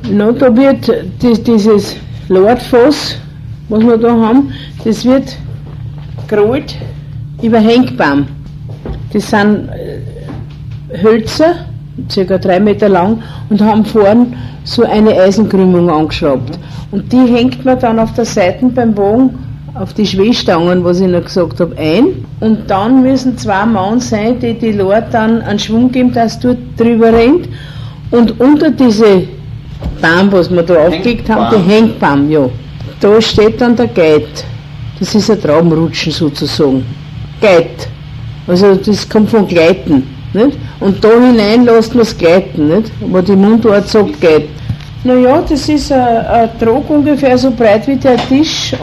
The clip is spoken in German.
Na, da wird dieses Lordfass, was wir da haben, das wird gerollt über Hängbaum. Das sind Hölzer, ca. 3 Meter lang, und haben vorn so eine Eisenkrümmung angeschraubt. Und die hängt man dann auf der Seite beim Wagen, auf die Schwehstangen, was ich noch gesagt habe, ein. Und dann müssen 2 Mann sein, die die Lord dann einen Schwung geben, dass dort drüber rennt. Und unter diese Baum, was wir da aufgelegt haben, der Hängbaum, ja, da steht dann der Geit. Das ist ein Traubenrutschen sozusagen. Geit. Also das kommt von Gleiten. Nicht? Und da hinein lässt man es gleiten, nicht? Aber die Mundart sagt Geit. Naja, das ist ein Trog ungefähr so breit wie der Tisch.